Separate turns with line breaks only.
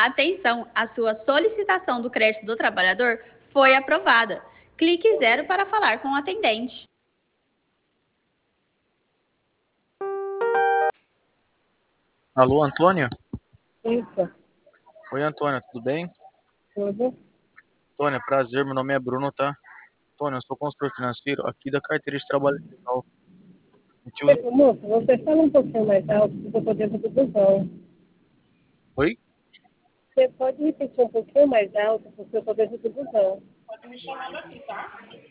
Atenção, a sua solicitação do crédito do trabalhador foi aprovada. Clique 0 para falar com o atendente.
Alô, Antônia?
Isso,
Oi, Antônia, tudo bem?
tudo.
Antônia, prazer, meu nome é Bruno, tá? Antônia, eu sou consultor financeiro aqui da carteira de trabalho legal. Motivo do...
Moço, você fala um pouquinho mais alto, porque eu tô dentro do busão.
Oi?
Você pode repetir um pouquinho mais alto, porque eu tô dentro do busão.